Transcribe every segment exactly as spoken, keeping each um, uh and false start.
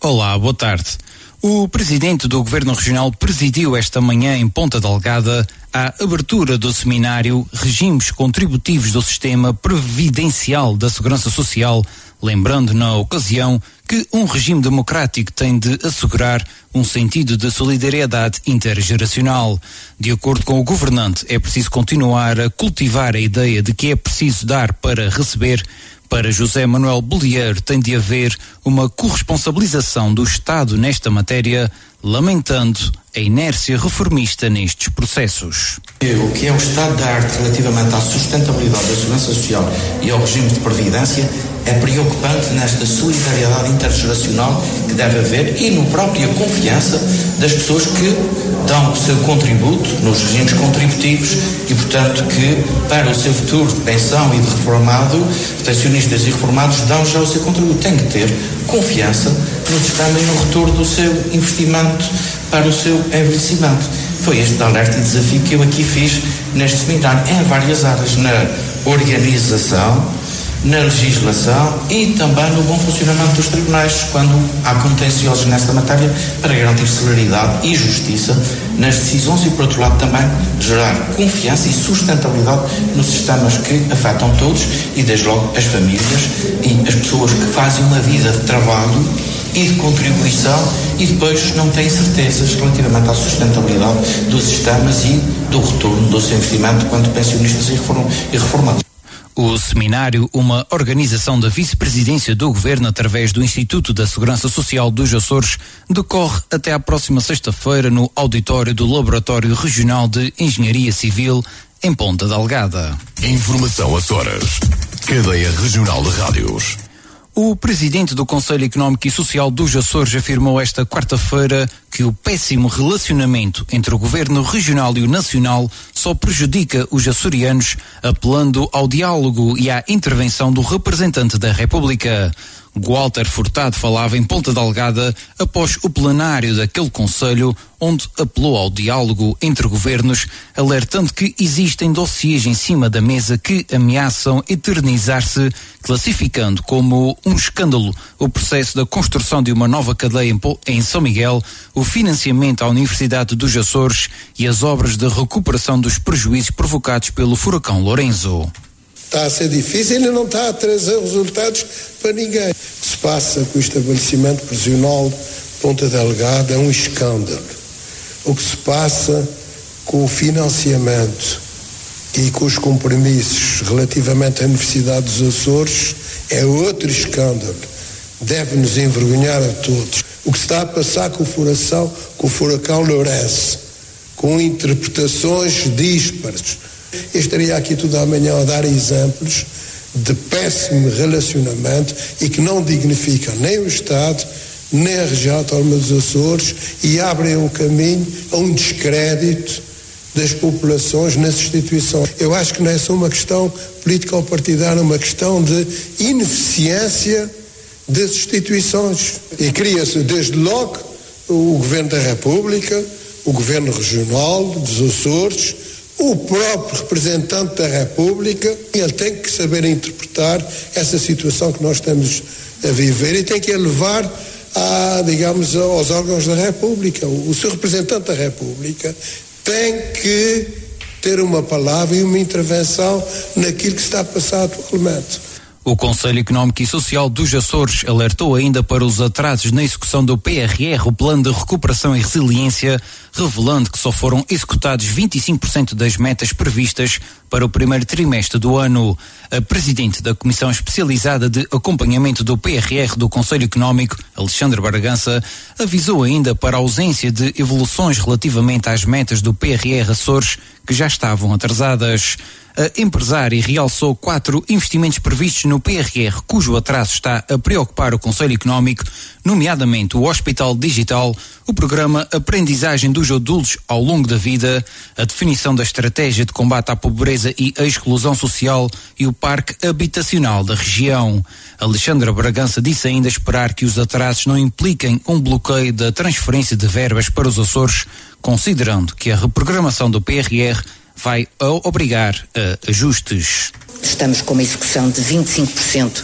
Olá, boa tarde. O presidente do Governo Regional presidiu esta manhã em Ponta Delgada a abertura do seminário Regimes Contributivos do Sistema Previdencial da Segurança Social, lembrando na ocasião que um regime democrático tem de assegurar um sentido de solidariedade intergeracional. De acordo com o governante, é preciso continuar a cultivar a ideia de que é preciso dar para receber. Para José Manuel Bolieiro, tem de haver uma corresponsabilização do Estado nesta matéria, lamentando a inércia reformista nestes processos. O que é o estado da arte relativamente à sustentabilidade da segurança social e ao regime de previdência é preocupante nesta solidariedade intergeracional que deve haver e no própria confiança das pessoas que dão o seu contributo nos regimes contributivos e, portanto, que para o seu futuro de pensão e de reformado, pensionistas e reformados dão já o seu contributo. Tem que ter confiança no sistema e no retorno do seu investimento para o seu envelhecimento. Foi este alerta e desafio que eu aqui fiz neste seminário, em várias áreas, na organização, na legislação e também no bom funcionamento dos tribunais, quando há contenciosos nesta matéria, para garantir celeridade e justiça nas decisões e, por outro lado, também gerar confiança e sustentabilidade nos sistemas que afetam todos e, desde logo, as famílias e as pessoas que fazem uma vida de trabalho e de contribuição e depois não têm certezas relativamente à sustentabilidade dos sistemas e do retorno do seu investimento quanto pensionistas e reformados. O seminário, uma organização da Vice-Presidência do Governo através do Instituto da Segurança Social dos Açores, decorre até à próxima sexta-feira no auditório do Laboratório Regional de Engenharia Civil, em Ponta Delgada. Informação Açores. Cadeia Regional de Rádios. O presidente do Conselho Económico e Social dos Açores afirmou esta quarta-feira que o péssimo relacionamento entre o governo regional e o nacional só prejudica os açorianos, apelando ao diálogo e à intervenção do representante da República. Walter Furtado falava em Ponta Delgada após o plenário daquele conselho, onde apelou ao diálogo entre governos, alertando que existem dossiês em cima da mesa que ameaçam eternizar-se, classificando como um escândalo o processo da construção de uma nova cadeia em São Miguel, o financiamento à Universidade dos Açores e as obras de recuperação dos prejuízos provocados pelo furacão Lorenzo. Está a ser difícil e não está a trazer resultados para ninguém. O que se passa com o estabelecimento prisional de Ponta Delgada é um escândalo. O que se passa com o financiamento e com os compromissos relativamente à Universidade dos Açores é outro escândalo. Deve-nos envergonhar a todos. O que se está a passar com o furacão, com o furacão Lourenço, com interpretações díspares. Eu estaria aqui toda a manhã a dar exemplos de péssimo relacionamento e que não dignificam nem o Estado, nem a região autónoma dos Açores e abrem um caminho a um descrédito das populações nas instituições. Eu acho que não é só uma questão política ou partidária, é uma questão de ineficiência das instituições. E cria-se desde logo o Governo da República, o Governo Regional dos Açores, o próprio representante da República. Ele tem que saber interpretar essa situação que nós estamos a viver e tem que levar a, digamos, aos órgãos da República. O, o seu representante da República tem que ter uma palavra e uma intervenção naquilo que está a passar atualmente. O Conselho Económico e Social dos Açores alertou ainda para os atrasos na execução do P R R, o Plano de Recuperação e Resiliência, revelando que só foram executados vinte e cinco por cento das metas previstas para o primeiro trimestre do ano. A presidente da Comissão Especializada de Acompanhamento do P R R do Conselho Económico, Alexandre Bragança, avisou ainda para a ausência de evoluções relativamente às metas do P R R Açores, que já estavam atrasadas. A empresária realçou quatro investimentos previstos no P R R, cujo atraso está a preocupar o Conselho Económico, nomeadamente o Hospital Digital, o programa Aprendizagem dos Adultos ao Longo da Vida, a definição da estratégia de combate à pobreza e à exclusão social e o Parque Habitacional da região. Alexandra Bragança disse ainda esperar que os atrasos não impliquem um bloqueio da transferência de verbas para os Açores, considerando que a reprogramação do P R R vai obrigar a ajustes. Estamos com uma execução de vinte e cinco por cento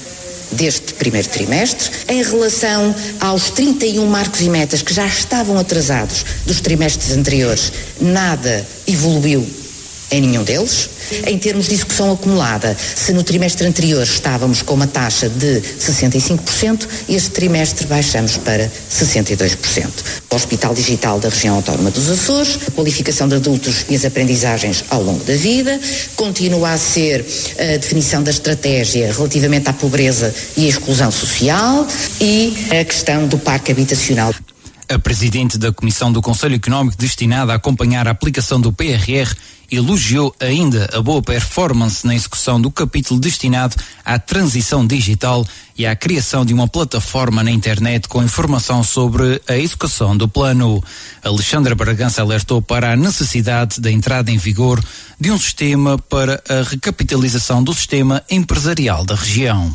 deste primeiro trimestre. Em relação aos trinta e um marcos e metas que já estavam atrasados dos trimestres anteriores, nada evoluiu em nenhum deles. Em termos de execução acumulada, se no trimestre anterior estávamos com uma taxa de sessenta e cinco por cento, este trimestre baixamos para sessenta e dois por cento. O Hospital Digital da Região Autónoma dos Açores, a qualificação de adultos e as aprendizagens ao longo da vida, continua a ser a definição da estratégia relativamente à pobreza e à exclusão social e a questão do parque habitacional. A presidente da Comissão do Conselho Económico destinada a acompanhar a aplicação do P R R elogiou ainda a boa performance na execução do capítulo destinado à transição digital e à criação de uma plataforma na internet com informação sobre a execução do plano. Alexandra Bragança alertou para a necessidade da entrada em vigor de um sistema para a recapitalização do sistema empresarial da região.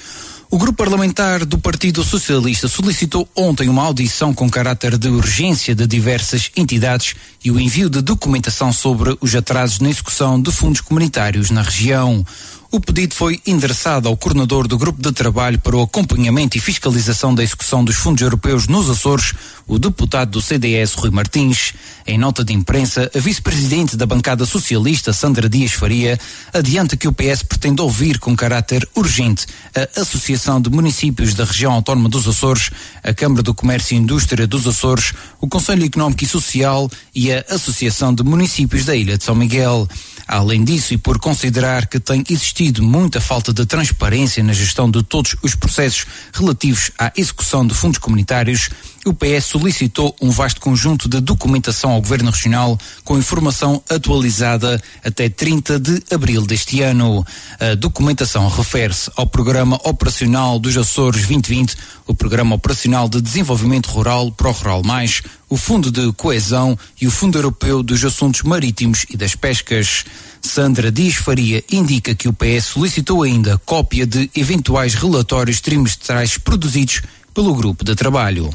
O grupo parlamentar do Partido Socialista solicitou ontem uma audição com caráter de urgência de diversas entidades e o envio de documentação sobre os atrasos na execução de fundos comunitários na região. O pedido foi endereçado ao coordenador do Grupo de Trabalho para o Acompanhamento e Fiscalização da Execução dos Fundos Europeus nos Açores, o deputado do C D S, Rui Martins. Em nota de imprensa, a vice-presidente da bancada socialista, Sandra Dias Faria, adianta que o P S pretende ouvir com caráter urgente a Associação de Municípios da Região Autónoma dos Açores, a Câmara do Comércio e Indústria dos Açores, o Conselho Económico e Social e a Associação de Municípios da Ilha de São Miguel. Além disso, e por considerar que tem existido muita falta de transparência na gestão de todos os processos relativos à execução de fundos comunitários, o P S solicitou um vasto conjunto de documentação ao Governo Regional com informação atualizada até trinta de abril deste ano. A documentação refere-se ao Programa Operacional dos Açores vinte vinte, o Programa Operacional de Desenvolvimento Rural ProRural Mais, o Fundo de Coesão e o Fundo Europeu dos Assuntos Marítimos e das Pescas. Sandra Dias Faria indica que o P S solicitou ainda cópia de eventuais relatórios trimestrais produzidos pelo grupo de trabalho.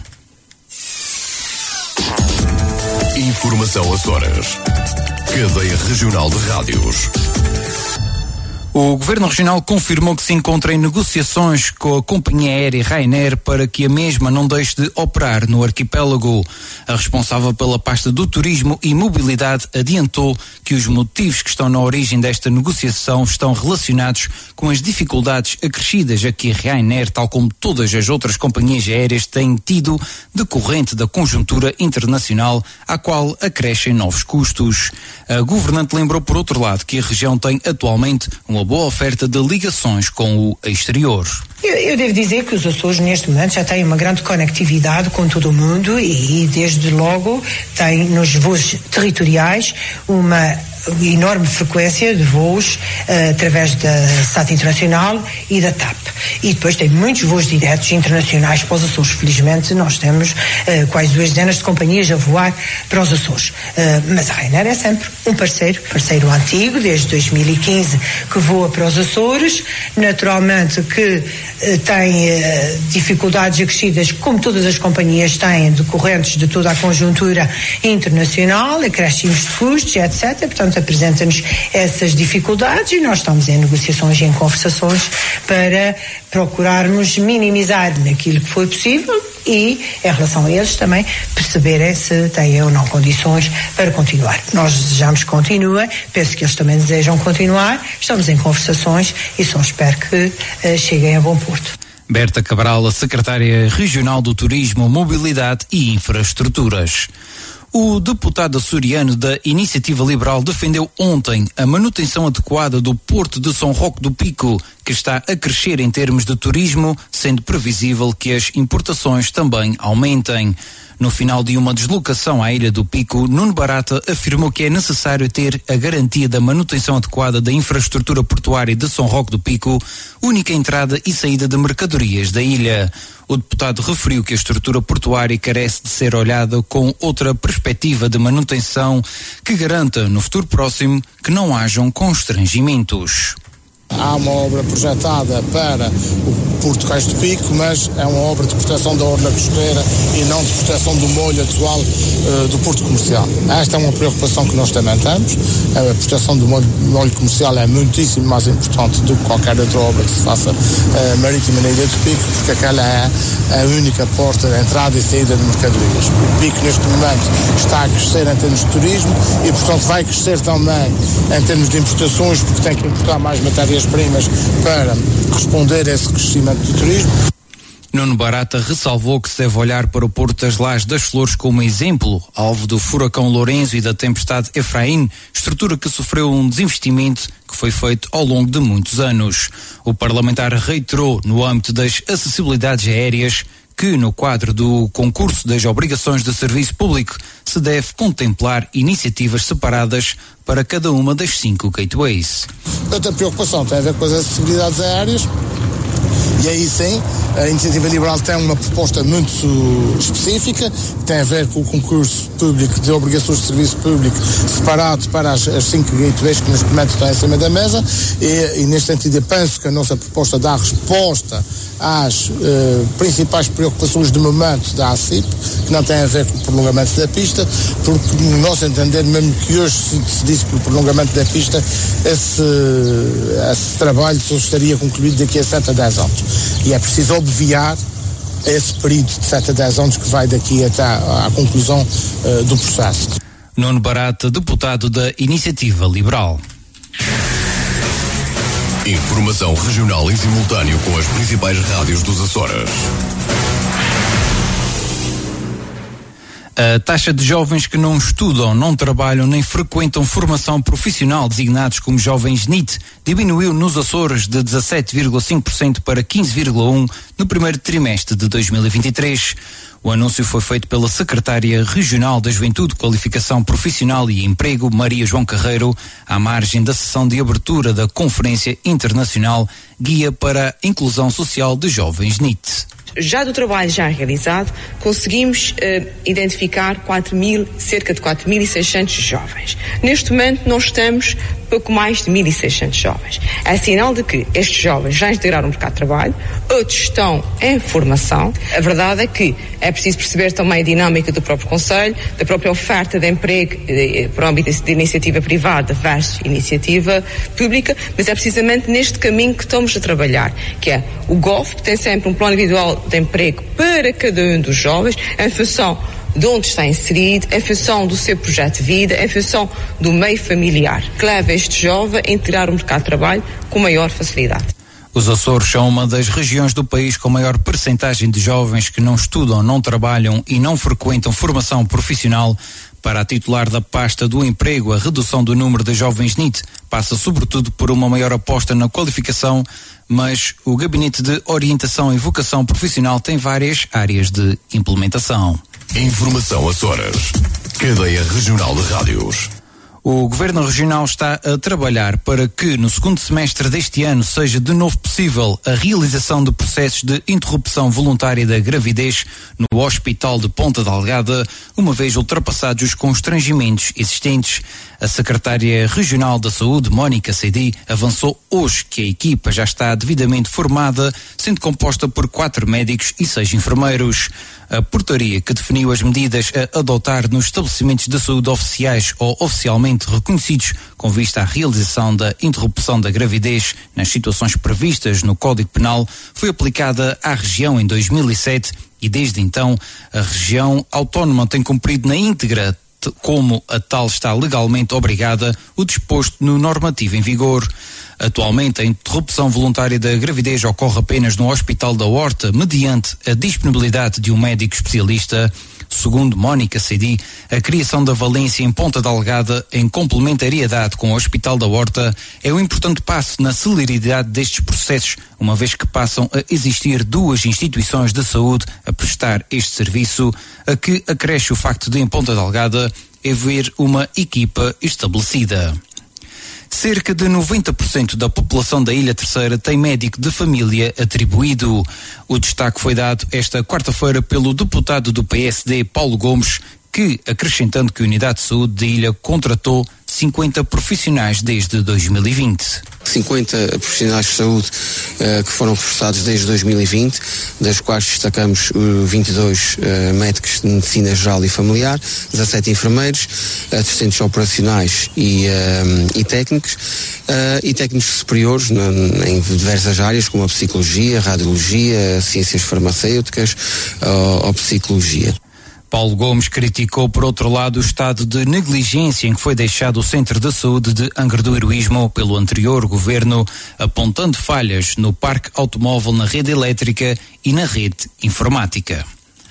Informação Açores. Cadeia Regional de Rádios. O Governo Regional confirmou que se encontra em negociações com a companhia aérea Ryanair para que a mesma não deixe de operar no arquipélago. A responsável pela pasta do Turismo e Mobilidade adiantou que os motivos que estão na origem desta negociação estão relacionados com as dificuldades acrescidas a que a Ryanair, tal como todas as outras companhias aéreas, têm tido decorrente da conjuntura internacional, à qual acrescem novos custos. A governante lembrou, por outro lado, que a região tem atualmente uma boa oferta de ligações com o exterior. Eu, eu devo dizer que os Açores neste momento já têm uma grande conectividade com todo o mundo e, e desde logo têm nos voos territoriais uma enorme frequência de voos uh, através da S A T Internacional e da TAP. E depois tem muitos voos diretos internacionais para os Açores. Felizmente nós temos uh, quase duas dezenas de companhias a voar para os Açores. Uh, mas a Ryanair é sempre um parceiro, parceiro antigo, desde dois mil e quinze que voa para os Açores. Naturalmente que uh, tem uh, dificuldades acrescidas, como todas as companhias têm, decorrentes de toda a conjuntura internacional, acréscimos de custos, etcétera. Portanto, apresenta-nos essas dificuldades e nós estamos em negociações e em conversações para procurarmos minimizar naquilo que foi possível e, em relação a eles, também perceberem se têm ou não condições para continuar. Nós desejamos que continuem, penso que eles também desejam continuar, estamos em conversações e só espero que uh, cheguem a bom porto. Berta Cabral, a secretária regional do Turismo, Mobilidade e Infraestruturas. O deputado açoriano da Iniciativa Liberal defendeu ontem a manutenção adequada do Porto de São Roque do Pico, que está a crescer em termos de turismo, sendo previsível que as importações também aumentem. No final de uma deslocação à Ilha do Pico, Nuno Barata afirmou que é necessário ter a garantia da manutenção adequada da infraestrutura portuária de São Roque do Pico, única entrada e saída de mercadorias da ilha. O deputado referiu que a estrutura portuária carece de ser olhada com outra perspectiva de manutenção que garanta, no futuro próximo, que não hajam constrangimentos. Há uma obra projetada para o Porto Cais do Pico, mas é uma obra de proteção da orla costeira e não de proteção do molho atual uh, do Porto Comercial. Esta é uma preocupação que nós também temos. A proteção do molho, molho comercial é muitíssimo mais importante do que qualquer outra obra que se faça uh, marítima na Ilha do Pico, porque aquela é a única porta de entrada e saída de mercadorias. O Pico, neste momento, está a crescer em termos de turismo e, portanto, vai crescer também em termos de importações, porque tem que importar mais matérias-primas para responder a esse crescimento do turismo. Nuno Barata ressalvou que se deve olhar para o Porto das Lajes das Flores como exemplo, alvo do furacão Lourenço e da tempestade Efraim, estrutura que sofreu um desinvestimento que foi feito ao longo de muitos anos. O parlamentar reiterou, no âmbito das acessibilidades aéreas, que no quadro do concurso das obrigações de serviço público se deve contemplar iniciativas separadas para cada uma das cinco gateways. Outra preocupação tem a ver com as acessibilidades aéreas. E aí sim, a Iniciativa Liberal tem uma proposta muito específica, que tem a ver com o concurso público de obrigações de serviço público separado para as, as cinco gateways que neste momento estão em cima da mesa e, e neste sentido eu penso que a nossa proposta dá resposta às uh, principais preocupações de momento da A C I P, que não tem a ver com o prolongamento da pista, porque no nosso entender, mesmo que hoje se, se disse que o prolongamento da pista, esse, esse trabalho só estaria concluído daqui a sete a dez anos. E é preciso obviar esse período de sete a dez anos que vai daqui até à, à conclusão uh, do processo. Nuno Barata, deputado da Iniciativa Liberal. Informação regional em simultâneo com as principais rádios dos Açores. A taxa de jovens que não estudam, não trabalham nem frequentam formação profissional, designados como jovens N I T, diminuiu nos Açores de dezassete vírgula cinco por cento para quinze vírgula um por cento no primeiro trimestre de dois mil e vinte e três. O anúncio foi feito pela Secretária Regional da Juventude, Qualificação Profissional e Emprego, Maria João Carreiro, à margem da sessão de abertura da Conferência Internacional Guia para a Inclusão Social de Jovens N I T. Já do trabalho já realizado, conseguimos uh, identificar quatro mil, cerca de quatro mil e seiscentos jovens. Neste momento, nós estamos pouco mais de mil e seiscentos jovens. É sinal de que estes jovens já integraram o mercado de trabalho, outros estão em formação. A verdade é que é preciso perceber também a dinâmica do próprio Conselho, da própria oferta de emprego eh, para o âmbito de iniciativa privada versus iniciativa pública, mas é precisamente neste caminho que estamos a trabalhar, que é o G O F, que tem sempre um plano individual de emprego para cada um dos jovens, em função de onde está inserido, em função do seu projeto de vida, em função do meio familiar, que leva este jovem a integrar o mercado de trabalho com maior facilidade. Os Açores são uma das regiões do país com maior percentagem de jovens que não estudam, não trabalham e não frequentam formação profissional. Para a titular da pasta do emprego, a redução do número de jovens N I T passa sobretudo por uma maior aposta na qualificação, mas o Gabinete de Orientação e Vocação Profissional tem várias áreas de implementação. Informação Açores. Cadeia Regional de Rádios. O Governo Regional está a trabalhar para que no segundo semestre deste ano seja de novo possível a realização de processos de interrupção voluntária da gravidez no Hospital de Ponta Delgada, uma vez ultrapassados os constrangimentos existentes. A Secretária Regional da Saúde, Mónica Cedi, avançou hoje que a equipa já está devidamente formada, sendo composta por quatro médicos e seis enfermeiros. A portaria que definiu as medidas a adotar nos estabelecimentos de saúde oficiais ou oficialmente reconhecidos com vista à realização da interrupção da gravidez nas situações previstas no Código Penal foi aplicada à região em dois mil e sete e desde então a região autónoma tem cumprido na íntegra, como a tal está legalmente obrigada, o disposto no normativo em vigor. Atualmente, a interrupção voluntária da gravidez ocorre apenas no Hospital da Horta, mediante a disponibilidade de um médico especialista. Segundo Mónica Cedi, a criação da valência em Ponta Delgada, em complementariedade com o Hospital da Horta, é um importante passo na celeridade destes processos, uma vez que passam a existir duas instituições de saúde a prestar este serviço, a que acresce o facto de, em Ponta Delgada, haver uma equipa estabelecida. Cerca de noventa por cento da população da Ilha Terceira tem médico de família atribuído. O destaque foi dado esta quarta-feira pelo deputado do P S D, Paulo Gomes, que, acrescentando que a Unidade de Saúde da Ilha contratou cinquenta profissionais desde dois mil e vinte. cinquenta profissionais de saúde uh, que foram reforçados desde dois mil e vinte, das quais destacamos uh, vinte e dois uh, médicos de medicina geral e familiar, dezassete enfermeiros, assistentes operacionais e, uh, e técnicos, uh, e técnicos superiores na, em diversas áreas, como a psicologia, a radiologia, ciências farmacêuticas uh, ou psicologia. Paulo Gomes criticou, por outro lado, o estado de negligência em que foi deixado o Centro de Saúde de Angra do Heroísmo pelo anterior governo, apontando falhas no parque automóvel, na rede elétrica e na rede informática.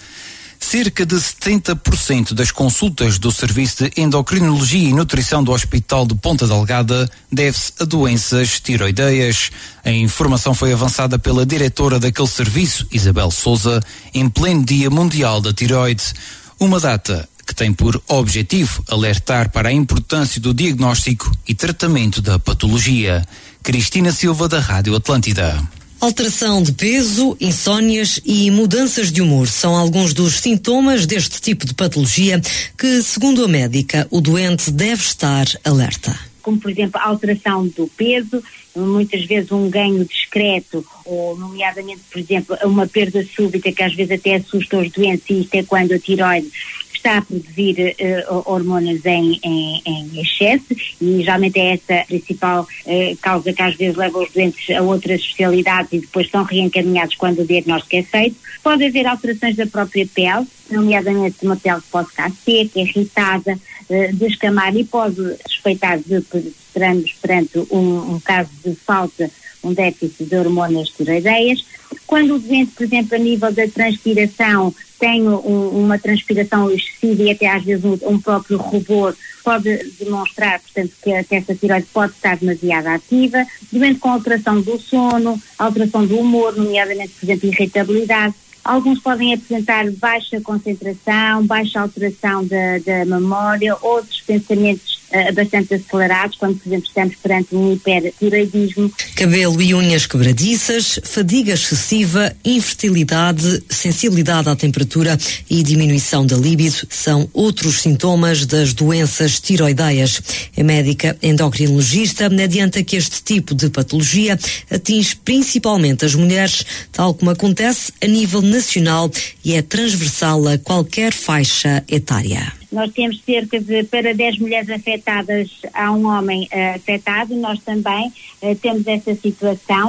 Cerca de setenta por cento das consultas do Serviço de Endocrinologia e Nutrição do Hospital de Ponta Delgada deve-se a doenças tiroideias. A informação foi avançada pela diretora daquele serviço, Isabel Souza, em pleno Dia Mundial da Tiroide. Uma data que tem por objetivo alertar para a importância do diagnóstico e tratamento da patologia. Cristina Silva, da Rádio Atlântida. Alteração de peso, insónias e mudanças de humor são alguns dos sintomas deste tipo de patologia que, segundo a médica, o doente deve estar alerta. Como, por exemplo, a alteração do peso, muitas vezes um ganho discreto, ou nomeadamente, por exemplo, uma perda súbita que às vezes até assusta os doentes, e isto é quando a tiroide está a produzir uh, hormonas em, em, em excesso, e geralmente é essa a principal uh, causa que às vezes leva os doentes a outras especialidades e depois são reencaminhados quando o diagnóstico é feito. Pode haver alterações da própria pele, nomeadamente uma pele que pode ficar seca, irritada, uh, descamar, e pode suspeitar de que estaremos perante um, um caso de falta, um déficit de hormonas tiroideias. Quando o doente, por exemplo, a nível da transpiração, tem um, uma transpiração excessiva e até às vezes um, um próprio rubor, pode demonstrar, portanto, que, que essa tiroide pode estar demasiado ativa. Doente com alteração do sono, alteração do humor, nomeadamente, por exemplo, irritabilidade. Alguns podem apresentar baixa concentração, baixa alteração da, da memória, outros pensamentos uh, bastante acelerados, quando, por exemplo, estamos perante um hipertiroidismo. Cabelo e unhas quebradiças, fadiga excessiva, infertilidade, sensibilidade à temperatura e diminuição da libido são outros sintomas das doenças tiroideias. A médica endocrinologista adianta que este tipo de patologia atinge principalmente as mulheres, tal como acontece a nível nacional, e é transversal a qualquer faixa etária. Nós temos cerca de, para dez mulheres afetadas, há um homem uh, afetado. Nós também uh, temos essa situação.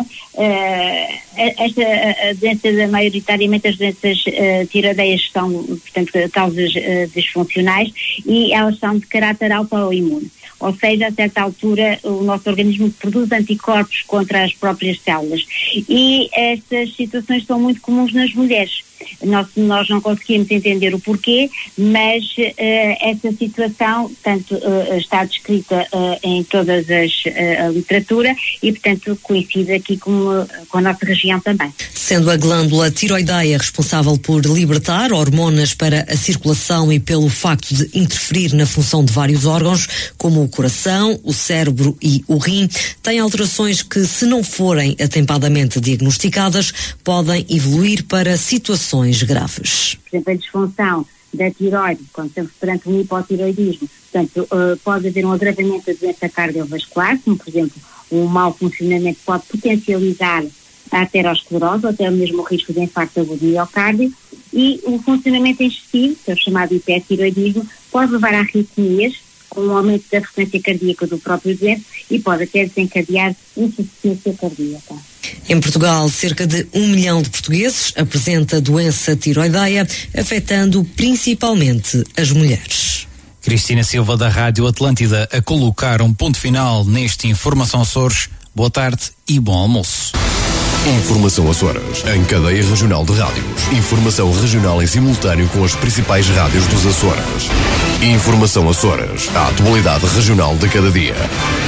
Uh, esta a doença, maioritariamente as doenças uh, tiroideias são, portanto, causas uh, disfuncionais, e elas são de caráter autoimune. Ou seja, a certa altura o nosso organismo produz anticorpos contra as próprias células. E estas situações são muito comuns nas mulheres. Nós, nós não conseguimos entender o porquê, mas uh, essa situação tanto, uh, está descrita uh, em toda uh, a literatura e, portanto, coincide aqui com, uh, com a nossa região também. Sendo a glândula tiroideia responsável por libertar hormonas para a circulação e pelo facto de interferir na função de vários órgãos, como o coração, o cérebro e o rim, tem alterações que, se não forem atempadamente diagnosticadas, podem evoluir para situações graves. Por exemplo, a disfunção da tiroide, quando estamos perante um hipotiroidismo, portanto, uh, pode haver um agravamento da doença cardiovascular, como, por exemplo, um mau funcionamento pode potencializar a aterosclerose ou até mesmo o risco de infarto agudo do miocárdio, e o funcionamento excessivo, que é o chamado hipertiroidismo, pode levar a arritmias, com um aumento da frequência cardíaca do próprio doente, e pode até desencadear insuficiência cardíaca. Em Portugal, cerca de um milhão de portugueses apresenta doença tiroideia, afetando principalmente as mulheres. Cristina Silva, da Rádio Atlântida, a colocar um ponto final neste Informação Açores. Boa tarde e bom almoço. Informação Açores, em cadeia regional de rádios. Informação regional em simultâneo com as principais rádios dos Açores. Informação Açores, a atualidade regional de cada dia.